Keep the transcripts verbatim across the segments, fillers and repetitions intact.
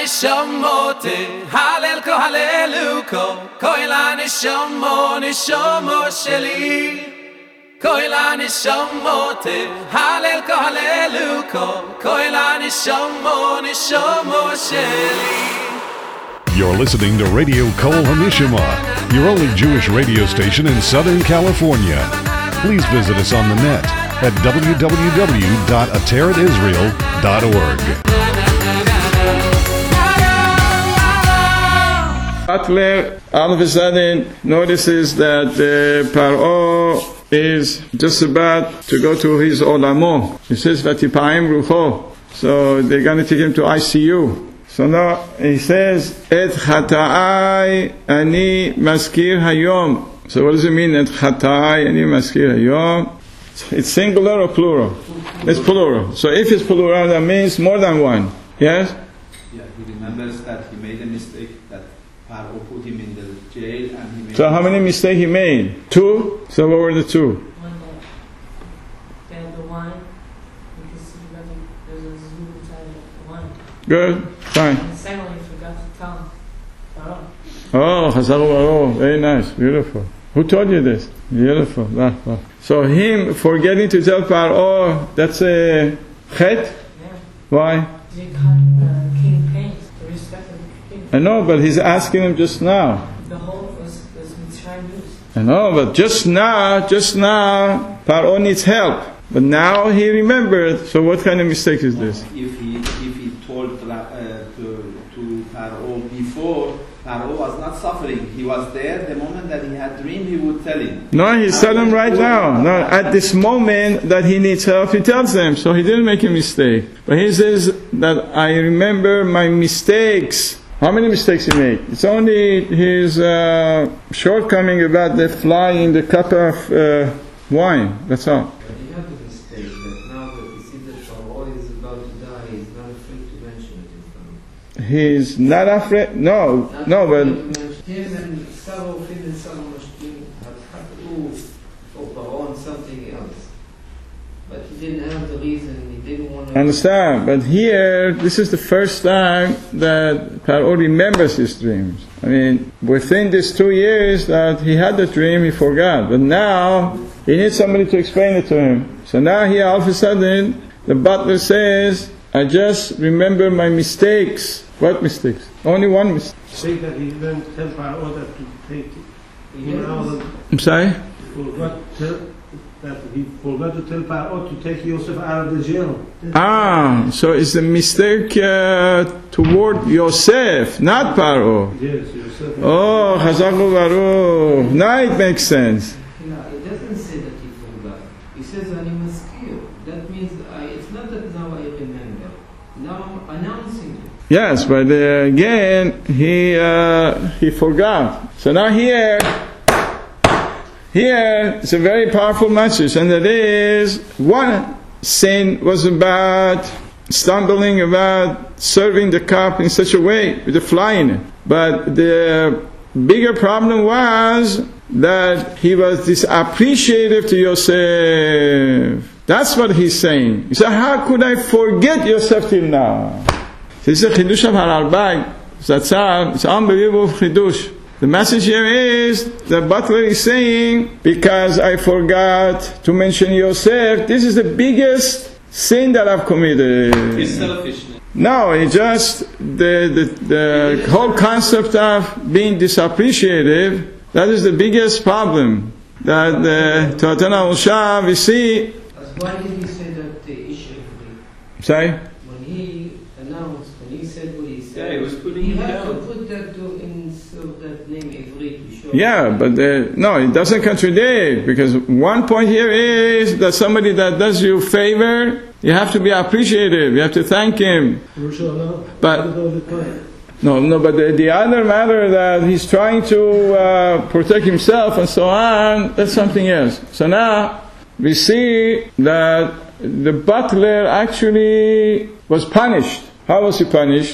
nishamote halel ko haleluko koila nishamo nishamo sheli koila nishamote halel ko haleluko koila nishamo nishamo sheli. You're listening to Radio Kol Hanishma, your only Jewish radio station in Southern California. Please visit us on the net at w w w dot ateret israel dot org. Butler all of a sudden notices that uh, Paro is just about to go to his olamo. He says, "Vatipaim rucho." So they're going to take him to I C U. So now he says, "Et chata'ai ani maskir hayom." So what does it mean? "Et chata'ai ani maskir hayom"? It's singular or plural? It's plural. So if it's plural, that means more than one. Yes? Yeah, he remembers that he made a mistake, that Paro put him in the jail, and he made. So how many mistakes he made? Two? So what were the two? One that they had the wine, you can see that there's a zoo inside of the wine. Good, fine. And the second one, he forgot to tell Paro. Oh, Chazal Paro, very nice, beautiful. Who told you this? Beautiful. Wow, wow. So him forgetting to tell Paro, that's a chet? Yeah. Why? He cut the king pains, the respect of the king. I know, but he's asking him just now. The whole was, was Mitzrayim news. I know, but just now, just now, Paro needs help. But now he remembered. So what kind of mistake is this? If he if he told uh, to to Paro before, Paro was not suffering. He was there. The moment that he had dream, he would tell him. No, he's telling him right now. No, at this moment that he needs help, he tells them. So he didn't make a mistake. But he says that I remember my mistakes. How many mistakes he made? It's only his uh, shortcoming about the fly in the cup of uh, wine. That's all. But you have the mistake that now that you see that Paro is about to die, he's not afraid to mention it in front of him. He's not afraid. No, Not no, but him and Savo Fin and Savo Mashkin had had to do for Paro on something else. But he didn't have the reason, he didn't want to understand. But here, this is the first time that Paro remembers his dreams. I mean, within these two years that he had the dream, he forgot. But now, he needs somebody to explain it to him. So now here, all of a sudden, the butler says, I just remember my mistakes. What mistakes? Only one mistake. Say that he didn't tell Paro that to take him out. I'm sorry? Forgot to, that he forgot to tell Paro to take Yosef out of the jail. Ah, so it's a mistake uh, toward Yosef, not Paro. Yes, Yosef. Oh, Chazal Baruch. Now it makes sense. No, it doesn't say that he forgot. He says Ani Maskir. That means I, it's not that now I remember. Now I'm announcing it. Yes, but uh, again, he uh, he forgot. So now here, here it's a very powerful message, and that is, one sin was about stumbling about serving the cup in such a way with a fly in it. But the bigger problem was that he was disappreciative to Yosef. That's what he's saying. He said, how could I forget Yosef till now? This is a chidush of Haralbag. It's an unbelievable chidush. The message here is, the butler is saying, because I forgot to mention Yosef, this is the biggest sin that I've committed. His selfishness. No, it just, the, the, the whole concept of being disappreciative, that is the biggest problem. That the Toatana Usha, we see. Why did he say that the issue? Sorry? When he announced, when he said what he said, Yeah, he was putting he him had to down. put that to, in so that name Ivri to show. Yeah, but uh, no, it doesn't contradict, because one point here is that somebody that does you a favor, you have to be appreciative, you have to thank him. But no, no, but the, the other matter that he's trying to uh, protect himself and so on, that's something else. So now we see that the butler actually was punished. How was he punished?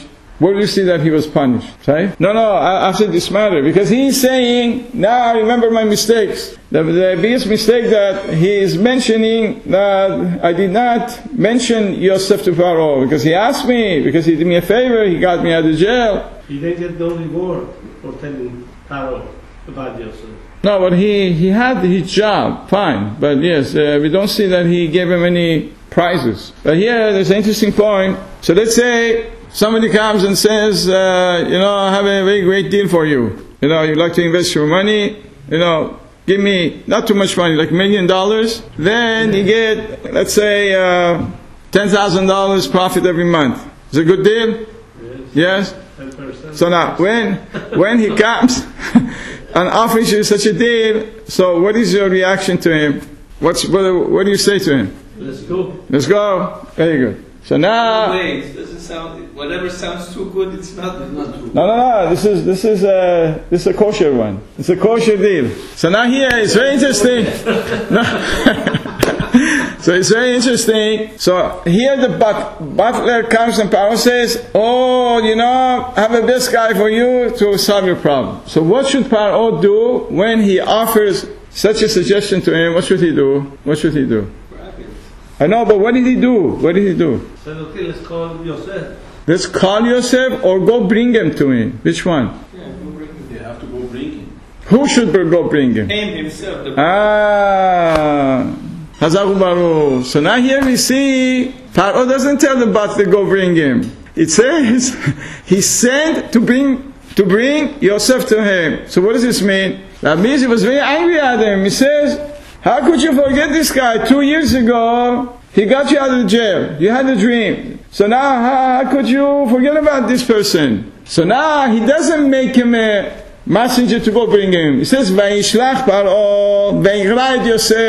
Where do you see that he was punished? Right? No, no, after this matter. Because he's saying, now I remember my mistakes. The, the biggest mistake that he is mentioning that I did not mention Yosef to Pharaoh. Because he asked me, because he did me a favor, he got me out of jail. He didn't get the reward for telling Pharaoh about Yosef. No, but he, he had his job, fine. But yes, uh, we don't see that he gave him any prizes. But here, there's an interesting point. So let's say somebody comes and says, uh, you know, I have a very great deal for you. You know, you'd like to invest your money, you know, give me not too much money, like a million dollars. Then you get, let's say, uh, ten thousand dollars profit every month. Is it a good deal? Yes? Yes? So now, when, when he comes and offers you such a deal, so what is your reaction to him? What's, what, what do you say to him? Let's go. Let's go. Very good. So now, no way. It doesn't sound. Whatever sounds too good, it's not. It's not too good. No, no, no. This is this is a this is a kosher one. It's a kosher deal. So now here it's very interesting. So it's very interesting. So here the but, butler comes and Pharaoh says, "Oh, you know, I have a best guy for you to solve your problem." So what should Pharaoh do when he offers such a suggestion to him? What should he do? What should he do? I know, but what did he do? What did he do? Said, okay, let's call Yosef. Let's call Yosef or go bring him to me. Which one? Yeah, go bring him. They have to go bring him. Who should go bring him? Him himself. The Ah, Hazaku Baruch. So now here we see Pharaoh doesn't tell the butler go bring him. It says he sent to bring to bring Yosef to him. So what does this mean? That means he was very angry at him. He says, how could you forget this guy? Two years ago, he got you out of jail. You had a dream. So now, how, how could you forget about this person? So now, he doesn't make him a messenger to go bring him. He says, Vayishlach Paro, Vayigrad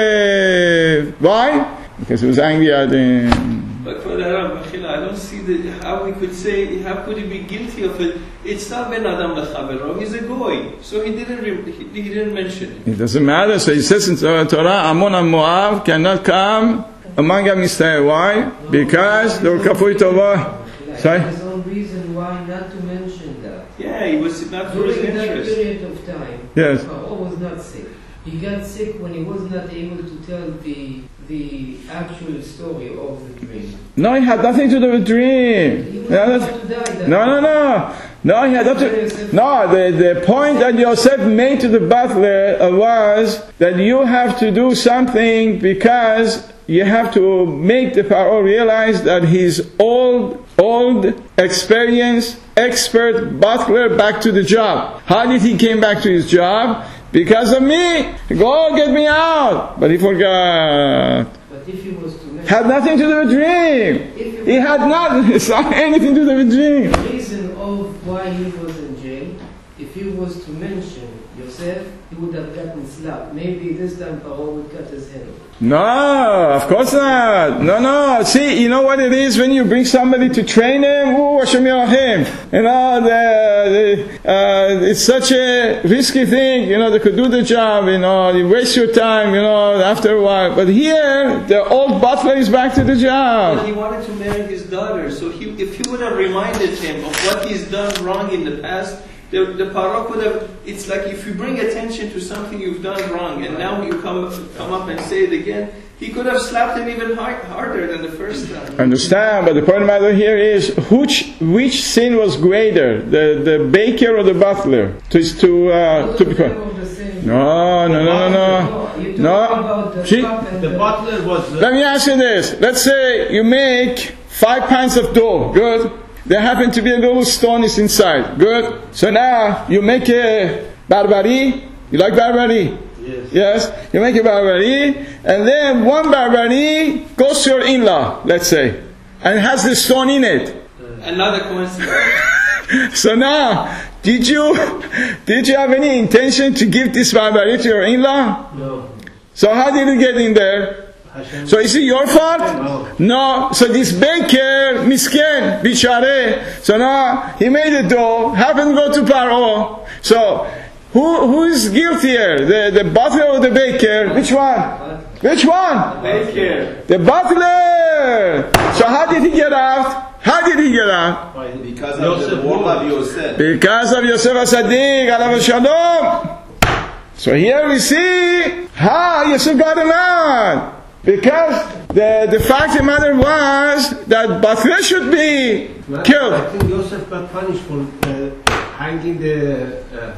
Yosef. Why? Because he was angry at him. But for the Arab, I don't see the, how we could say, how could he be guilty of it? It's not Ben Adam L'Chavero, he's a goy. So he didn't, he, he didn't mention it. It doesn't matter. So he says in Torah, Ammon and Moab cannot come among Am Yisrael. Why? Because they were Kafui Tovah. Sorry? There's no reason why not to mention that. Yeah, he was not for his During that interest. period of time, Yes. Pharaoh was not sick. He got sick when he was not able to tell the the actual story of the dream. No, he had nothing to do with dream. He was No, about to die that no, no, no. No, he had nothing. No, the, the point that Yosef made to the butler was that you have to do something because you have to make the Pharaoh realize that he's old, old, experienced, expert butler back to the job. How did he came back to his job? Because of me. Go get me out. But he forgot. But if he was to mention, Had nothing to do with dream. He had not it's not anything to do with dream. the reason of why he was in jail, if he was to mention Yosef, he would have gotten slapped. Maybe this time Pharaoh would cut his head off. No, of course not. No, no. See, you know what it is when you bring somebody to train him? Ooh, Hashem Yerachim. You know, the, the, uh, it's such a risky thing. You know, they could do the job. You know, you waste your time. You know, after a while. But here, the old butler is back to the But job. he wanted to marry his daughter, so he, if he would have reminded him of what he's done wrong in the past, the, the Paro could have, it's like if you bring attention to something you've done wrong, and now you come, come up and say it again, he could have slapped him even hard, harder than the first time. Understand? But the point of the matter here is which which sin was greater, the the baker or the butler? To to uh, to become. No, no, no, no, no. No. See? The butler was. Uh, Let me ask you this. Let's say you make five pints of dough. Good. There happen to be a little stone is inside. Good. So now you make a barbari. You like barbari? yes. Yes. You make a barbari, and then one barbari goes to your in-law, let's say, and has the stone in it. Another coincidence. So now, did you did you have any intention to give this barbari to your in-law? No. So how did it get in there? Hashem. So is it your fault? No. So this baker, misken, bichare, so now he made a dough, happened to go to Paro. So who who is guiltier? The the butler or the baker? Which one? Which one? Baker. The butler. So how did he get out? How did he get out? Because of the word of Yosef. Because of Yosef HaTzadik, alav shalom. So here we see how Yosef got him out. Because the, the fact of the matter was that Batra should be killed. I think Yosef got punished for uh, hanging the... Uh,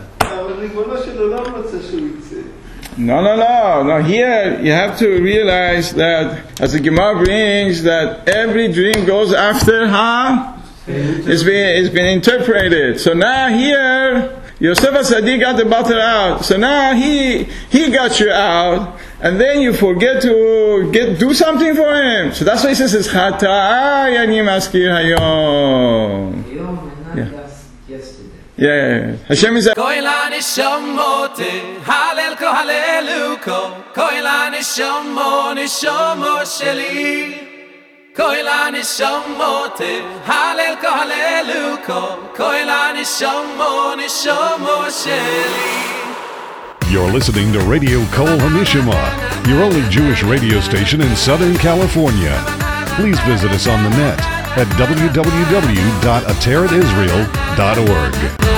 No, no, no, no. Here you have to realize that, as the Gemara brings, that every dream goes after how it's been it's been interpreted. So now here, Yosef HaTzadik got the Batra out. So now he he got you out, and then you forget to get do something for him. So that's why he says it's Chata'a yani maskir hayom. Yeah. Yeah, Hashem is a Koila nishomote, halel ko haleluko. Koila nishomo, nishomo sheli. Koila nishomote, halel ko haleluko. Koila nishomo, nishomo sheli. You're listening to Radio Kol HaNishama, your only Jewish radio station in Southern California. Please visit us on the net at w w w dot ateret israel dot org.